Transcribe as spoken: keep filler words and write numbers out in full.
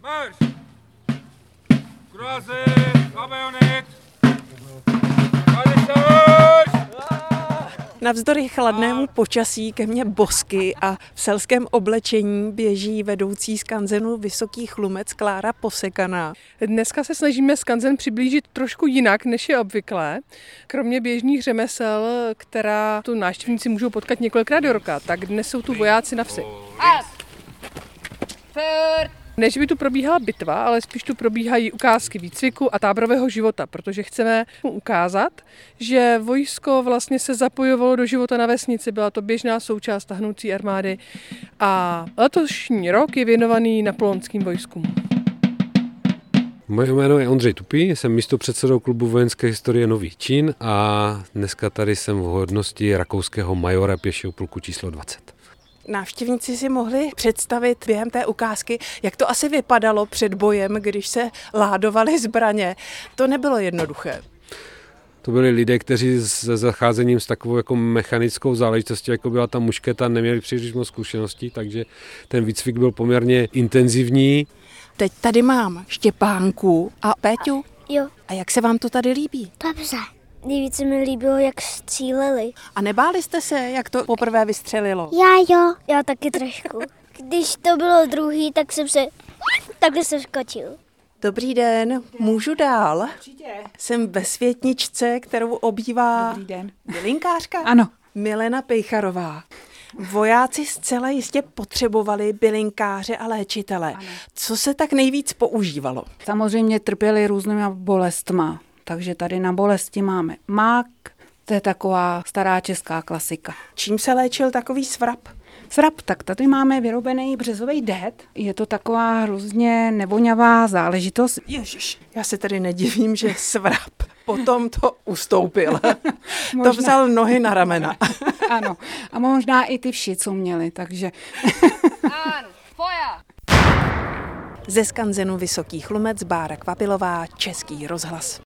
Marš! Krásy, kabelník! Navzdory chladnému počasí ke mně bosky a v selském oblečení běží vedoucí skanzenu Vysokých Chlumec Klára Posekaná. Dneska se snažíme skanzen přiblížit trošku jinak, než je obvyklé. Kromě běžných řemesel, která tu návštěvníci můžou potkat několikrát do roka, tak dnes jsou tu vojáci na vsi. Ne, že by tu probíhala bitva, ale spíš tu probíhají ukázky výcviku a táborového života, protože chceme ukázat, že vojsko vlastně se zapojovalo do života na vesnici, byla to běžná součást tahnoucí armády a letošní rok je věnovaný napoleonským vojskům. Moje jméno je Ondřej Tupý, jsem místopředsedou klubu vojenské historie Nový Čín a dneska tady jsem v hodnosti rakouského majora pěšího pluku číslo dvacet. Návštěvníci si mohli představit během té ukázky, jak to asi vypadalo před bojem, když se ládovaly zbraně. To nebylo jednoduché. To byli lidé, kteří se zacházením s takovou jako mechanickou záležitostí, jako byla ta mušketa, neměli příliš moc zkušeností, takže ten výcvik byl poměrně intenzivní. Teď tady mám Štěpánku a Péťu. Jo. A jak se vám to tady líbí? Dobře. Nejvíce mi líbilo, jak stříleli. A nebáli jste se, jak to poprvé vystřelilo? Já jo. Já taky trošku. Když to bylo druhý, tak jsem se takhle se skočil. Dobrý den, můžu dál? Určitě. Jsem ve světničce, kterou obývá Dobrý den. bylinkářka? Ano. Milena Pejcharová. Vojáci zcela jistě potřebovali bylinkáře a léčitele. Ano. Co se tak nejvíc používalo? Samozřejmě trpěli různýma bolestma, takže tady na bolesti máme mák, to je taková stará česká klasika. Čím se léčil takový svrap? Svrap, tak tady máme vyrobený březový dét. Je to taková hrozně nevoňavá záležitost. Ježiš, já se tady nedivím, že svrap potom to ustoupil. To vzal nohy na ramena. Ano, a možná i ty vši, co měli, takže... Ze skanzenu Vysokých Chlumec Bára Kvapilová, Český rozhlas.